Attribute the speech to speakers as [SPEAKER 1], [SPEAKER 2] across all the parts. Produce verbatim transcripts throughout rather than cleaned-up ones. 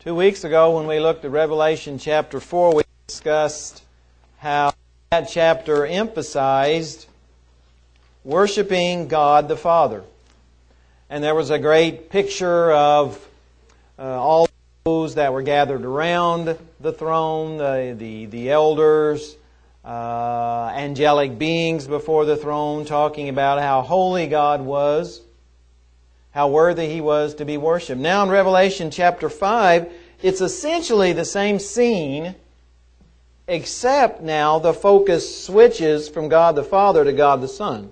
[SPEAKER 1] Two weeks ago when we looked at Revelation chapter four, we discussed how that chapter emphasized worshiping God the Father. And there was a great picture of uh, all those that were gathered around the throne, the, the, the elders, uh, angelic beings before the throne, talking about how holy God was, how worthy He was to be worshipped. Now in Revelation chapter five, it's essentially the same scene, except now the focus switches from God the Father to God the Son.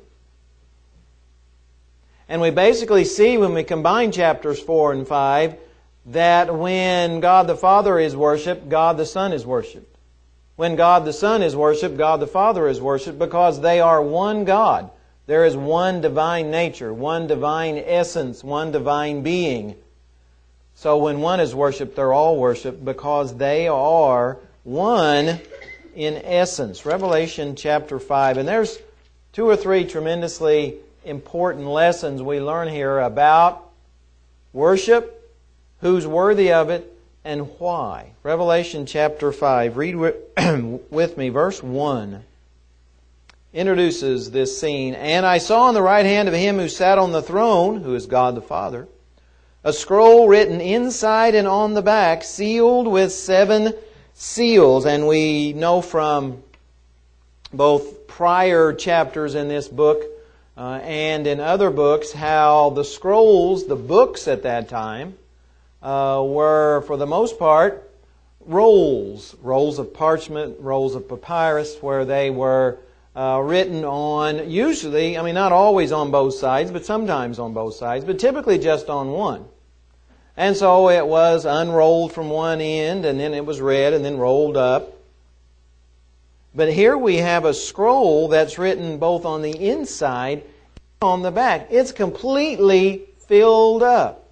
[SPEAKER 1] And we basically see when we combine chapters four and five that when God the Father is worshipped, God the Son is worshipped. When God the Son is worshipped, God the Father is worshipped, because they are one God. There is one divine nature, one divine essence, one divine being. So when one is worshipped, they're all worshipped because they are one in essence. Revelation chapter five. And there's two or three tremendously important lessons we learn here about worship, who's worthy of it, and why. Revelation chapter five. Read with me verse one. Introduces this scene. And I saw on the right hand of Him who sat on the throne, who is God the Father, a scroll written inside and on the back, sealed with seven seals. And we know from both prior chapters in this book uh, and in other books how the scrolls, the books at that time, uh, were for the most part rolls, rolls of parchment, rolls of papyrus, where they were Uh, written on, usually, I mean not always on both sides, but sometimes on both sides, but typically just on one. And so it was unrolled from one end, and then it was read, and then rolled up. But here we have a scroll that's written both on the inside and on the back. It's completely filled up.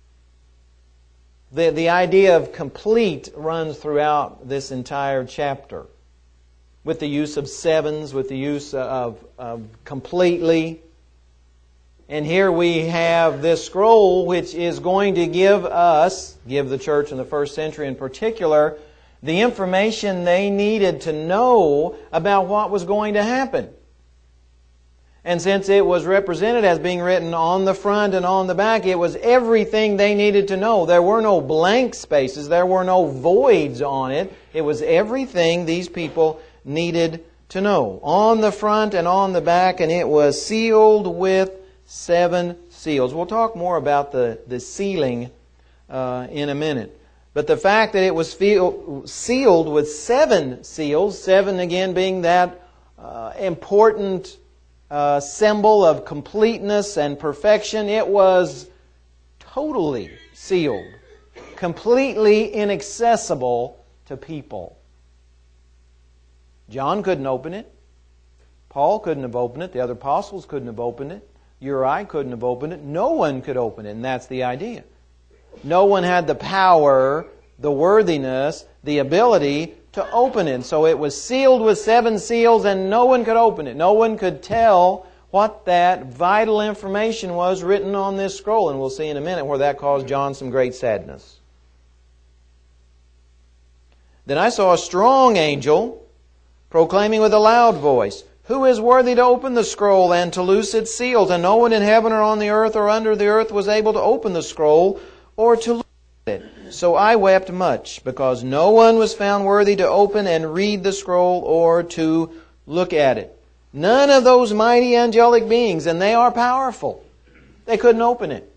[SPEAKER 1] The, the idea of complete runs throughout this entire chapter, with the use of sevens, with the use of, of completely. And here we have this scroll which is going to give us, give the church in the first century in particular, the information they needed to know about what was going to happen. And since it was represented as being written on the front and on the back, it was everything they needed to know. There were no blank spaces, there were no voids on it. It was everything these people needed to know. On the front and on the back, and it was sealed with seven seals. We'll talk more about the, the sealing uh, in a minute. But the fact that it was feel, sealed with seven seals, seven again being that uh, important uh, symbol of completeness and perfection, it was totally sealed, completely inaccessible to people. John couldn't open it. Paul couldn't have opened it. The other apostles couldn't have opened it. You or I couldn't have opened it. No one could open it, and that's the idea. No one had the power, the worthiness, the ability to open it. So it was sealed with seven seals, and no one could open it. No one could tell what that vital information was written on this scroll. And we'll see in a minute where that caused John some great sadness. Then I saw a strong angel proclaiming with a loud voice, "Who is worthy to open the scroll and to loose its seals?" And no one in heaven or on the earth or under the earth was able to open the scroll or to loose it. So I wept much, because no one was found worthy to open and read the scroll or to look at it. None of those mighty angelic beings, and they are powerful, they couldn't open it.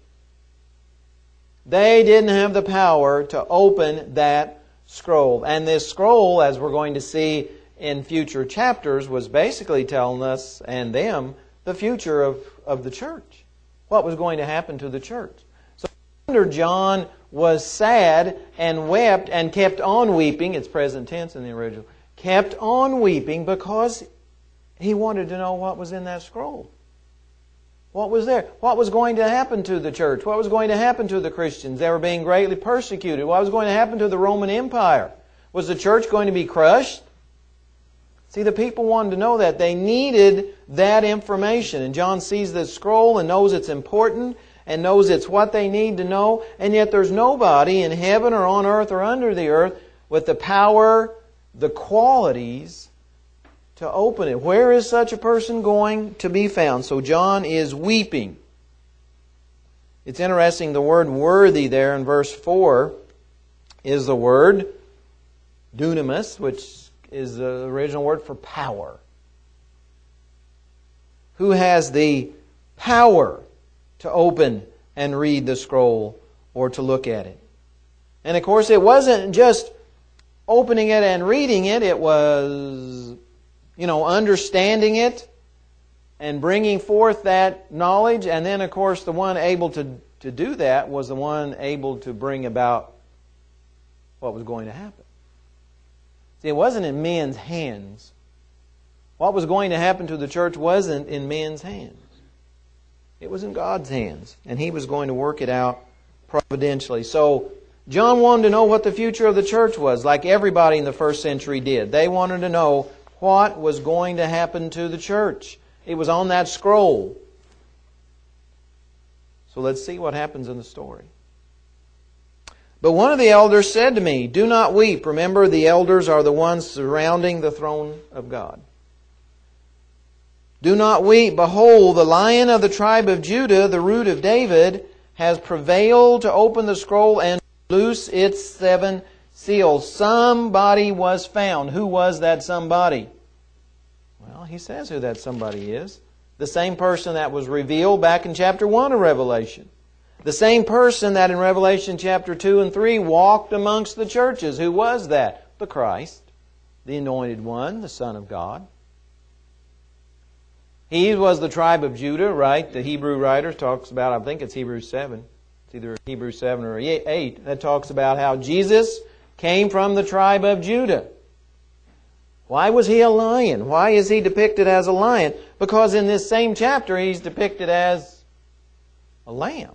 [SPEAKER 1] They didn't have the power to open that scroll. And this scroll, as we're going to see in future chapters, was basically telling us and them the future of, of the church. What was going to happen to the church. So no wonder John was sad and wept and kept on weeping. It's present tense in the original. Kept on weeping because he wanted to know what was in that scroll. What was there? What was going to happen to the church? What was going to happen to the Christians? They were being greatly persecuted. What was going to happen to the Roman Empire? Was the church going to be crushed? See, the people wanted to know that. They needed that information. And John sees this scroll and knows it's important and knows it's what they need to know. And yet there's nobody in heaven or on earth or under the earth with the power, the qualities to open it. Where is such a person going to be found? So John is weeping. It's interesting, the word worthy there in verse four is the word dunamis, which is the original word for power. Who has the power to open and read the scroll or to look at it? And of course it wasn't just opening it and reading it, it was, you know, understanding it and bringing forth that knowledge. And then of course the one able to, to do that was the one able to bring about what was going to happen. See, it wasn't in men's hands. What was going to happen to the church wasn't in men's hands. It was in God's hands. And He was going to work it out providentially. So, John wanted to know what the future of the church was, like everybody in the first century did. They wanted to know what was going to happen to the church. It was on that scroll. So let's see what happens in the story. But one of the elders said to me, "Do not weep." Remember, the elders are the ones surrounding the throne of God. "Do not weep. Behold, the Lion of the tribe of Judah, the Root of David, has prevailed to open the scroll and loose its seven seals." Somebody was found. Who was that somebody? Well, he says who that somebody is. The same person that was revealed back in chapter one of Revelation. The same person that in Revelation chapter two and three walked amongst the churches. Who was that? The Christ, the Anointed One, the Son of God. He was the tribe of Judah, right? The Hebrew writer talks about, I think it's Hebrews seven. It's either Hebrews seven or eight. That talks about how Jesus came from the tribe of Judah. Why was He a lion? Why is He depicted as a lion? Because in this same chapter He's depicted as a lamb.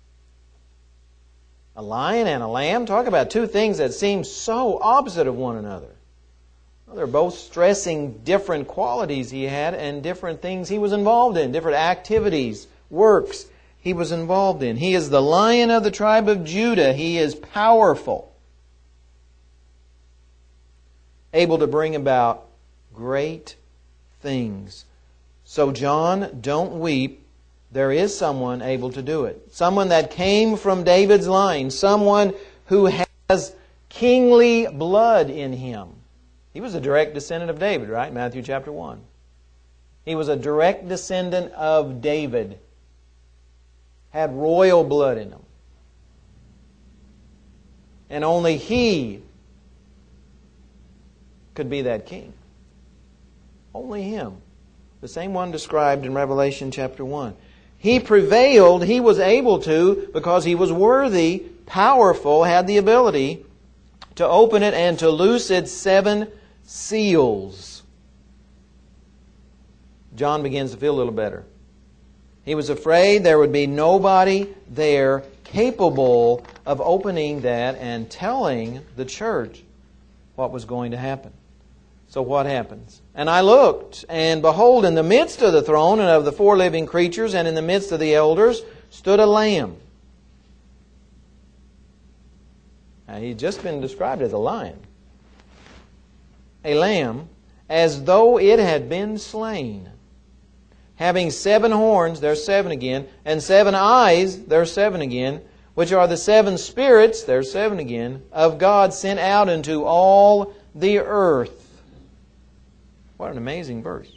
[SPEAKER 1] A lion and a lamb. Talk about two things that seem so opposite of one another. Well, they're both stressing different qualities He had and different things He was involved in, different activities, works He was involved in. He is the Lion of the tribe of Judah. He is powerful, able to bring about great things. So John, don't weep. There is someone able to do it. Someone that came from David's line. Someone who has kingly blood in him. He was a direct descendant of David, right? Matthew chapter one. He was a direct descendant of David. Had royal blood in him. And only He could be that king. Only Him. The same one described in Revelation chapter one. He prevailed, He was able to, because He was worthy, powerful, had the ability to open it and to loose its seven seals. John begins to feel a little better. He was afraid there would be nobody there capable of opening that and telling the church what was going to happen. So what happens? "And I looked, and behold, in the midst of the throne and of the four living creatures, and in the midst of the elders, stood a lamb." Now, he'd just been described as a lion. A lamb, as though it had been slain. Having seven horns, there's seven again, and seven eyes, there's seven again, which are the seven spirits, there's seven again, of God sent out into all the earth. What an amazing verse.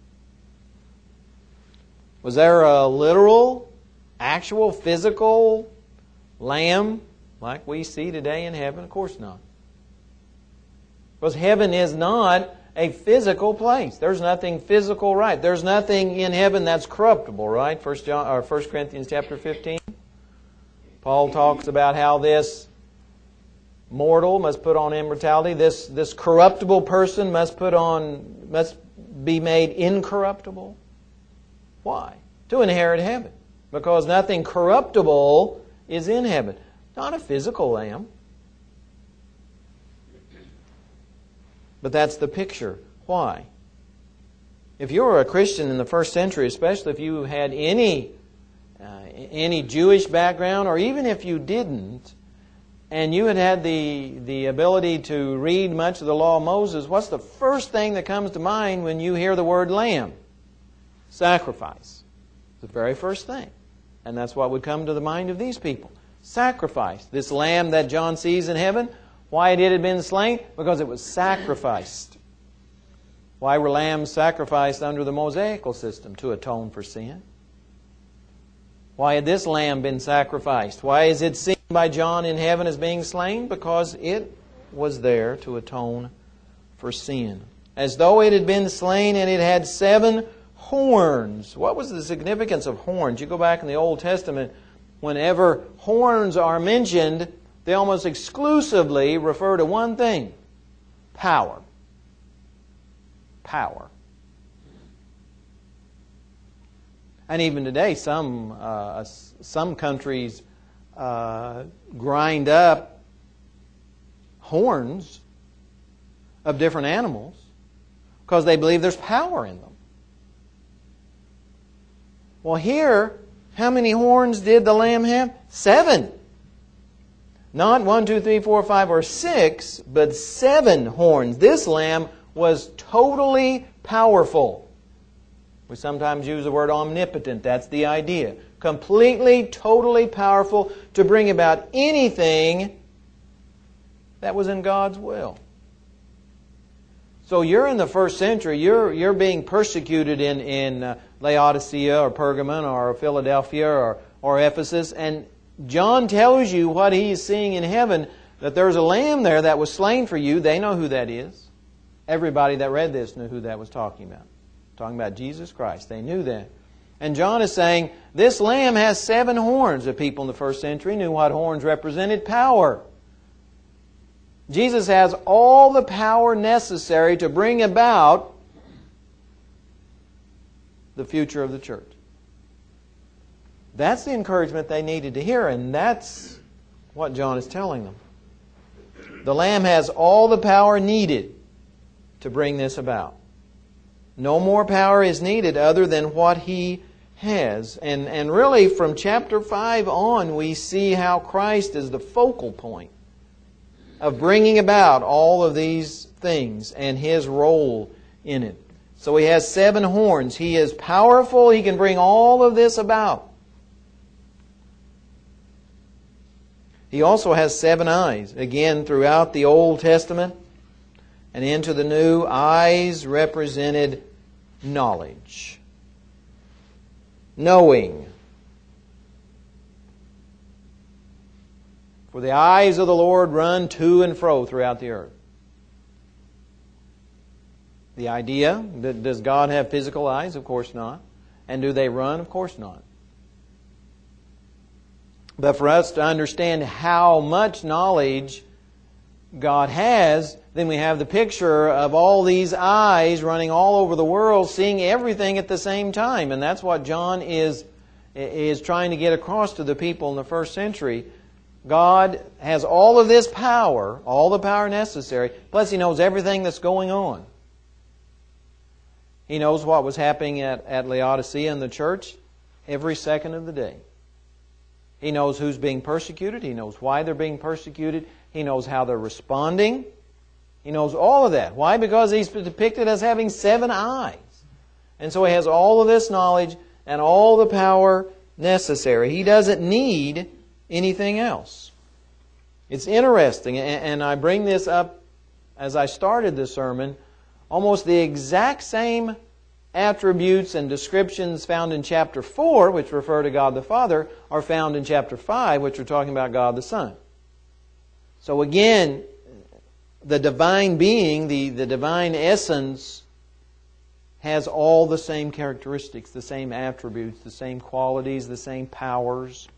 [SPEAKER 1] Was there a literal, actual, physical lamb like we see today in heaven? Of course not. Because heaven is not a physical place. There's nothing physical, right? There's nothing in heaven that's corruptible, right? First John or First Corinthians chapter fifteen. Paul talks about how this mortal must put on immortality. This this corruptible person must put on must be made incorruptible. Why? To inherit heaven. Because nothing corruptible is in heaven. Not a physical lamb. But that's the picture. Why? If you were a Christian in the first century, especially if you had any uh, any Jewish background, or even if you didn't, and you had had the, the ability to read much of the law of Moses, what's the first thing that comes to mind when you hear the word lamb? Sacrifice. The very first thing. And that's what would come to the mind of these people. Sacrifice. This lamb that John sees in heaven, why it had been slain? Because it was sacrificed. Why were lambs sacrificed under the Mosaical system? To atone for sin. Why had this lamb been sacrificed? Why is it seen by John in heaven as being slain? Because it was there to atone for sin. As though it had been slain, and it had seven horns. What was the significance of horns? You go back in the Old Testament, whenever horns are mentioned, they almost exclusively refer to one thing: power. Power. And even today, some uh, some countries uh, grind up horns of different animals because they believe there's power in them. Well, here, how many horns did the lamb have? Seven. Not one, two, three, four, five, or six, but seven horns. This lamb was totally powerful. We sometimes use the word omnipotent. That's the idea. Completely, totally powerful to bring about anything that was in God's will. So you're in the first century. You're you're being persecuted in in uh, Laodicea or Pergamon or Philadelphia or or Ephesus, and John tells you what he is seeing in heaven, that there's a lamb there that was slain for you. They know who that is. Everybody that read this knew who that was talking about. Talking about Jesus Christ. They knew that. And John is saying, this lamb has seven horns. The people in the first century knew what horns represented: power. Jesus has all the power necessary to bring about the future of the church. That's the encouragement they needed to hear, and that's what John is telling them. The Lamb has all the power needed to bring this about. No more power is needed other than what He has. And, and really, from chapter five on, we see how Christ is the focal point of bringing about all of these things and His role in it. So He has seven horns. He is powerful. He can bring all of this about. He also has seven eyes. Again, throughout the Old Testament and into the New, eyes represented knowledge. Knowing. For the eyes of the Lord run to and fro throughout the earth. The idea, does God have physical eyes? Of course not. And do they run? Of course not. But for us to understand how much knowledge God has, then we have the picture of all these eyes running all over the world, seeing everything at the same time. And that's what John is, is trying to get across to the people in the first century. God has all of this power, all the power necessary, plus He knows everything that's going on. He knows what was happening at, at Laodicea in the church every second of the day. He knows who's being persecuted. He knows why they're being persecuted. He knows how they're responding. He knows all of that. Why? Because He's depicted as having seven eyes. And so He has all of this knowledge and all the power necessary. He doesn't need anything else. It's interesting, and I bring this up as I started this sermon, almost the exact same attributes and descriptions found in chapter four, which refer to God the Father, are found in chapter five, which are talking about God the Son. So again, the divine being, the, the divine essence, has all the same characteristics, the same attributes, the same qualities, the same powers.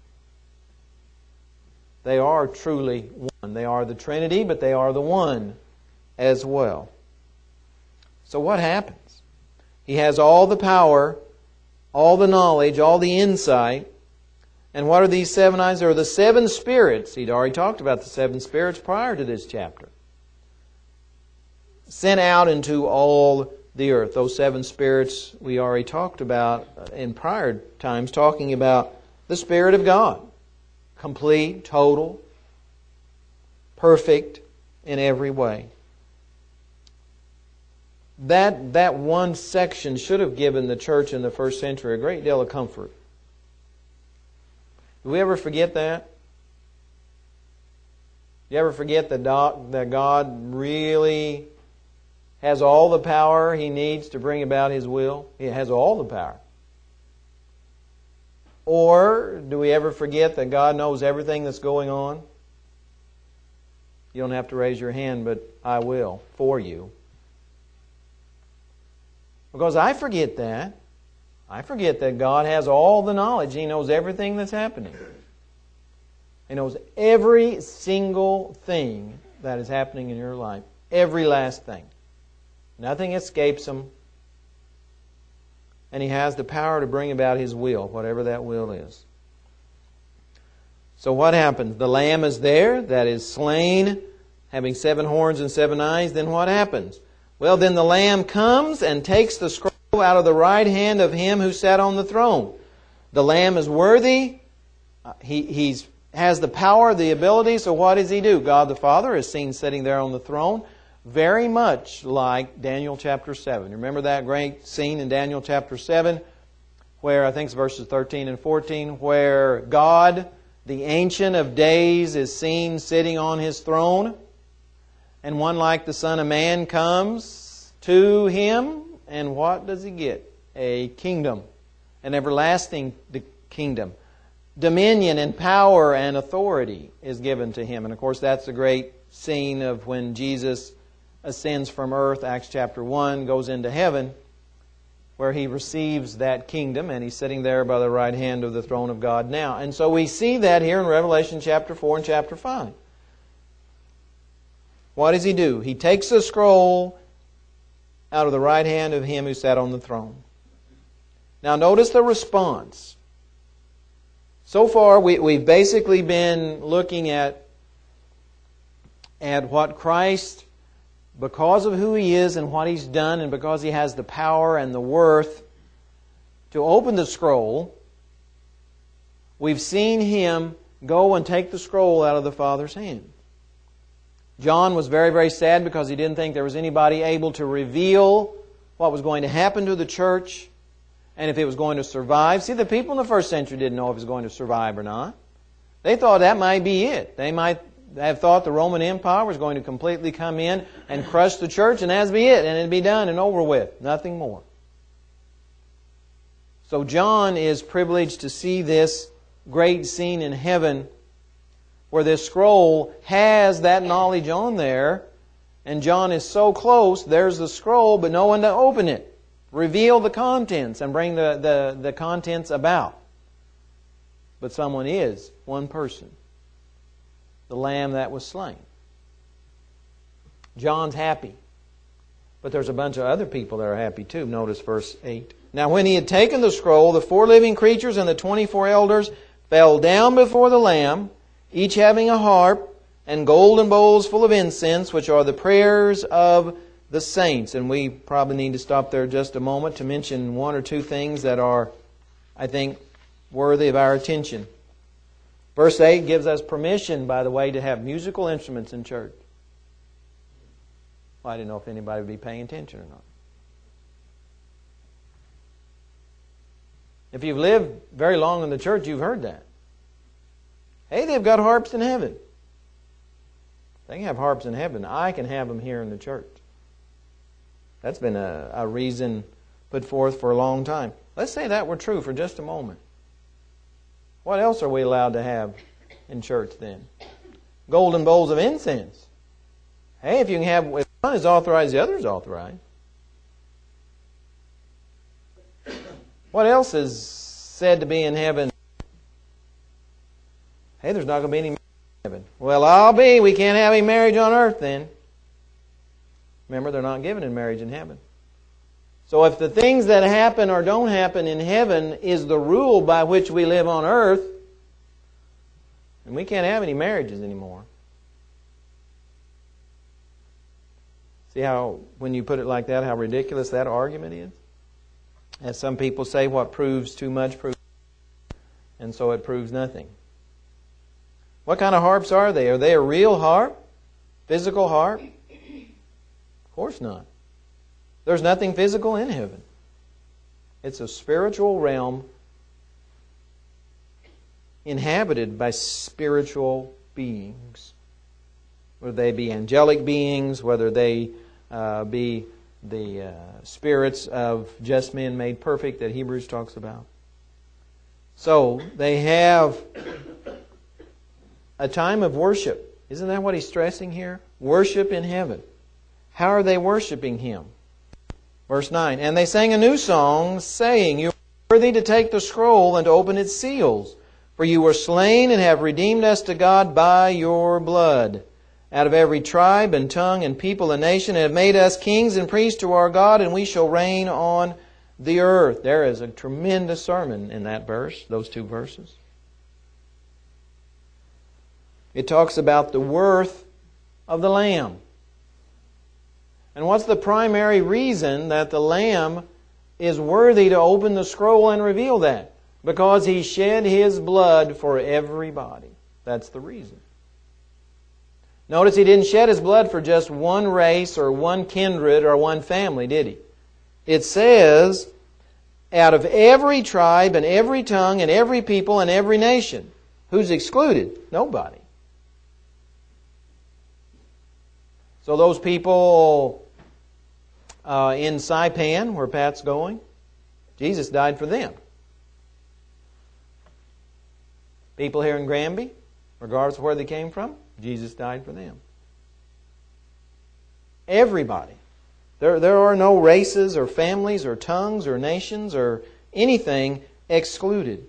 [SPEAKER 1] They are truly one. They are the Trinity, but they are the one as well. So what happens? He has all the power, all the knowledge, all the insight. And what are these seven eyes? There are the seven spirits. He'd already talked about the seven spirits prior to this chapter. Sent out into all the earth. Those seven spirits we already talked about in prior times, talking about the Spirit of God. Complete, total, perfect in every way. That, that one section should have given the church in the first century a great deal of comfort. Do we ever forget that? You ever forget that that God really has all the power He needs to bring about His will? He has all the power. Or do we ever forget that God knows everything that's going on? You don't have to raise your hand, but I will for you. Because I forget that. I forget that God has all the knowledge. He knows everything that's happening. He knows every single thing that is happening in your life. Every last thing. Nothing escapes Him. And He has the power to bring about His will, whatever that will is. So what happens? The Lamb is there, that is slain, having seven horns and seven eyes. Then what happens? Well, then the Lamb comes and takes the scroll out of the right hand of Him who sat on the throne. The Lamb is worthy. He he's, has the power, the ability. So what does He do? God the Father is seen sitting there on the throne, very much like Daniel chapter seven. Remember that great scene in Daniel chapter seven, where I think it's verses thirteen and fourteen, where God, the Ancient of Days, is seen sitting on His throne. And one like the Son of Man comes to Him, and what does He get? A kingdom, an everlasting kingdom. Dominion and power and authority is given to Him. And of course that's the great scene of when Jesus ascends from earth, Acts chapter one, goes into heaven, where He receives that kingdom, and He's sitting there by the right hand of the throne of God now. And so we see that here in Revelation chapter four and chapter five. What does He do? He takes the scroll out of the right hand of Him who sat on the throne. Now notice the response. So far we, we've basically been looking at, at what Christ, because of who He is and what He's done, and because He has the power and the worth to open the scroll, we've seen Him go and take the scroll out of the Father's hand. John was very, very sad because he didn't think there was anybody able to reveal what was going to happen to the church and if it was going to survive. See, the people in the first century didn't know if it was going to survive or not. They thought that might be it. They might have thought the Roman Empire was going to completely come in and crush the church, and that'd be it, and it'd be done and over with. Nothing more. So John is privileged to see this great scene in heaven where this scroll has that knowledge on there, and John is so close, there's the scroll, but no one to open it, reveal the contents, and bring the, the, the contents about. But someone is, one person, the Lamb that was slain. John's happy, but there's a bunch of other people that are happy too. Notice verse eight. Now when He had taken the scroll, the four living creatures and the twenty-four elders fell down before the Lamb, each having a harp and golden bowls full of incense, which are the prayers of the saints. And we probably need to stop there just a moment to mention one or two things that are, I think, worthy of our attention. Verse eight gives us permission, by the way, to have musical instruments in church. Well, I didn't know if anybody would be paying attention or not. If you've lived very long in the church, you've heard that. Hey, they've got harps in heaven. They can have harps in heaven. I can have them here in the church. That's been a, a reason put forth for a long time. Let's say that were true for just a moment. What else are we allowed to have in church then? Golden bowls of incense. Hey, if you can have, if one is authorized, the other is authorized. What else is said to be in heaven? Hey, there's not going to be any marriage in heaven. Well, I'll be. We can't have any marriage on earth then. Remember, they're not given in marriage in heaven. So if the things that happen or don't happen in heaven is the rule by which we live on earth, then we can't have any marriages anymore. See how, when you put it like that, how ridiculous that argument is? As some people say, what proves too much proves, and so it proves nothing. What kind of harps are they? Are they a real harp? Physical harp? Of course not. There's nothing physical in heaven. It's a spiritual realm inhabited by spiritual beings. Whether they be angelic beings, whether they uh, be the uh, spirits of just men made perfect that Hebrews talks about. So, they have a time of worship. Isn't that what he's stressing here? Worship in heaven. How are they worshiping Him? Verse nine, and they sang a new song, saying, You are worthy to take the scroll and to open its seals. For you were slain and have redeemed us to God by your blood, out of every tribe and tongue and people and nation, and have made us kings and priests to our God, and we shall reign on the earth. There is a tremendous sermon in that verse, those two verses. It talks about the worth of the Lamb. And what's the primary reason that the Lamb is worthy to open the scroll and reveal that? Because He shed His blood for everybody. That's the reason. Notice He didn't shed His blood for just one race or one kindred or one family, did He? It says, out of every tribe and every tongue and every people and every nation. Who's excluded? Nobody. So those people uh, in Saipan, where Pat's going, Jesus died for them. People here in Granby, regardless of where they came from, Jesus died for them. Everybody. There, there are no races or families or tongues or nations or anything excluded.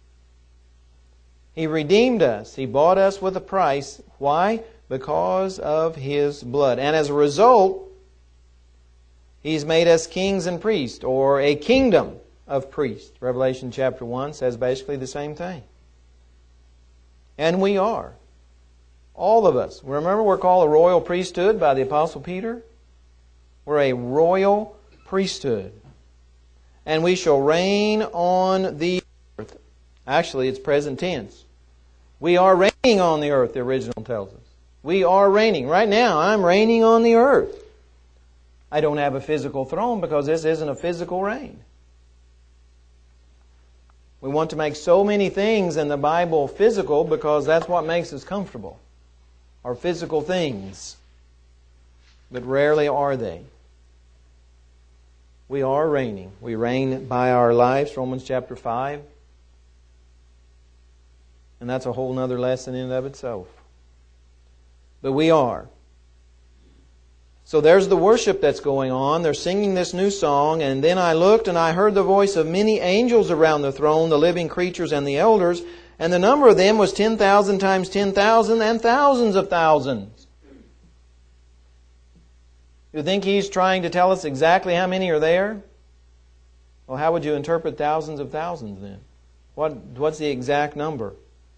[SPEAKER 1] He redeemed us. He bought us with a price. Why? Because of His blood. And as a result, He's made us kings and priests, or a kingdom of priests. Revelation chapter one says basically the same thing. And we are. All of us. Remember, we're called a royal priesthood by the Apostle Peter? We're a royal priesthood. And we shall reign on the earth. Actually, it's present tense. We are reigning on the earth, the original tells us. We are reigning. Right now, I'm reigning on the earth. I don't have a physical throne because this isn't a physical reign. We want to make so many things in the Bible physical because that's what makes us comfortable. Are physical things. But rarely are they. We are reigning. We reign by our lives, Romans chapter five. And that's a whole other lesson in and of itself. But we are. So there's the worship that's going on. They're singing this new song. And then I looked and I heard the voice of many angels around the throne, the living creatures and the elders. And the number of them was ten thousand times ten thousand and thousands of thousands. You think He's trying to tell us exactly how many are there? Well, how would you interpret thousands of thousands then? What, what's the exact number?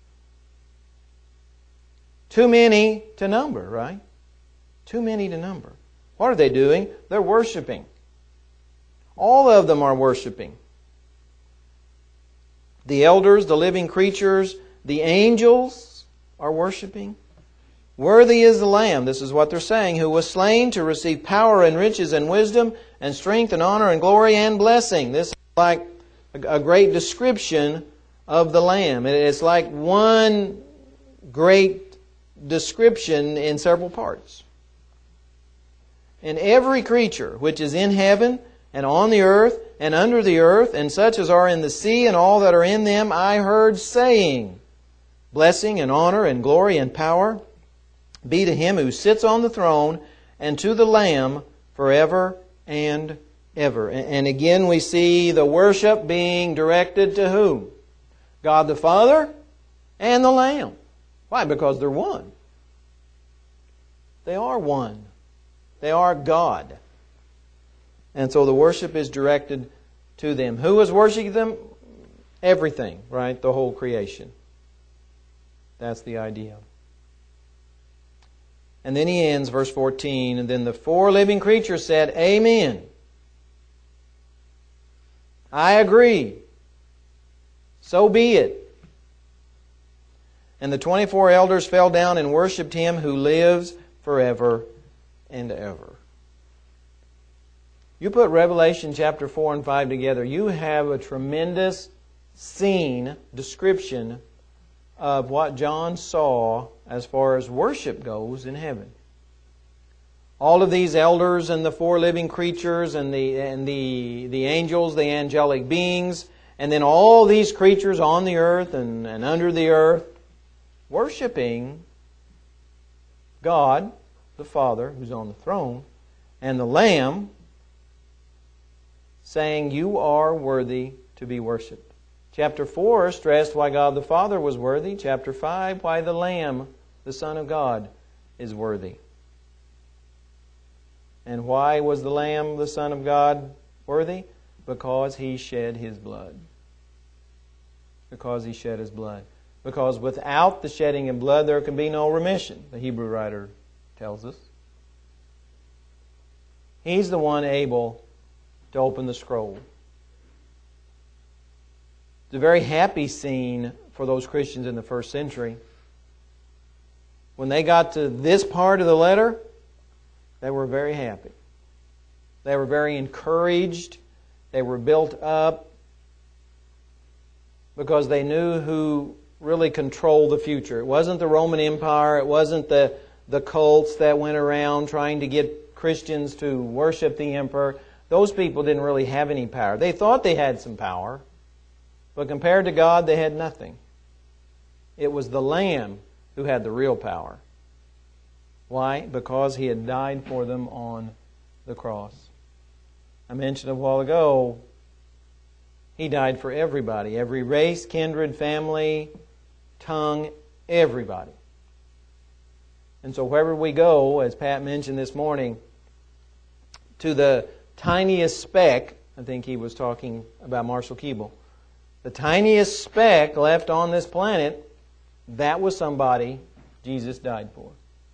[SPEAKER 1] Too many to number, right? Too many to number. What are they doing? They're worshiping. All of them are worshiping. The elders, the living creatures, the angels are worshiping. Worthy is the Lamb, this is what they're saying, who was slain to receive power and riches and wisdom and strength and honor and glory and blessing. This is like a great description of the Lamb. It's like one great description in several parts. And every creature which is in heaven and on the earth and under the earth and such as are in the sea and all that are in them, I heard saying, blessing and honor and glory and power be to Him who sits on the throne and to the Lamb forever and ever. And again we see the worship being directed to whom? God the Father and the Lamb. Why? Because they're one. They are one. They are God. And so the worship is directed to them. Who is worshiping them? Everything, right? The whole creation. That's the idea. And then he ends, verse fourteen, and then the four living creatures said, Amen. I agree. So be it. And the twenty-four elders fell down and worshipped Him who lives forever and ever. You put Revelation chapter four and five together, you have a tremendous scene, description of what John saw as far as worship goes in heaven. All of these elders and the four living creatures and the and the, the angels, the angelic beings, and then all these creatures on the earth and, and under the earth, worshiping God, the Father, who's on the throne, and the Lamb, saying, You are worthy to be worshipped. Chapter four stressed why God the Father was worthy. Chapter five, why the Lamb, the Son of God, is worthy. And why was the Lamb, the Son of God, worthy? Because He shed His blood. Because He shed His blood. Because without the shedding of blood, there can be no remission, the Hebrew writer tells us. He's the one able to open the scroll. It's a very happy scene for those Christians in the first century. When they got to this part of the letter, they were very happy. They were very encouraged. They were built up because they knew who really controlled the future. It wasn't the Roman Empire. It wasn't the, the cults that went around trying to get Christians to worship the emperor. Those people didn't really have any power. They thought they had some power, but compared to God, they had nothing. It was the Lamb who had the real power. Why? Because He had died for them on the cross. I mentioned a while ago, He died for everybody. Every race, kindred, family, tongue, everybody. And so wherever we go, as Pat mentioned this morning, to the tiniest speck, I think he was talking about Marshall Keeble, the tiniest speck left on this planet, that was somebody Jesus died for.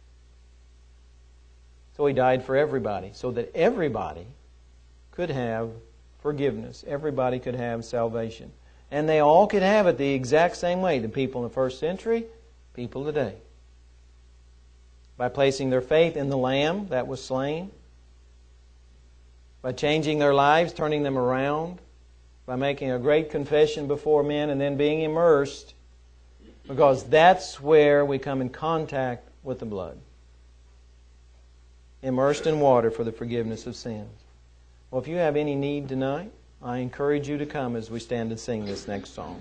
[SPEAKER 1] So He died for everybody, so that everybody could have forgiveness. Everybody could have salvation. And they all could have it the exact same way. The people in the first century, people today. By placing their faith in the Lamb that was slain. By changing their lives, turning them around. By making a great confession before men and then being immersed. Because that's where we come in contact with the blood. Immersed in water for the forgiveness of sins. Well, if you have any need tonight, I encourage you to come as we stand and sing this next song.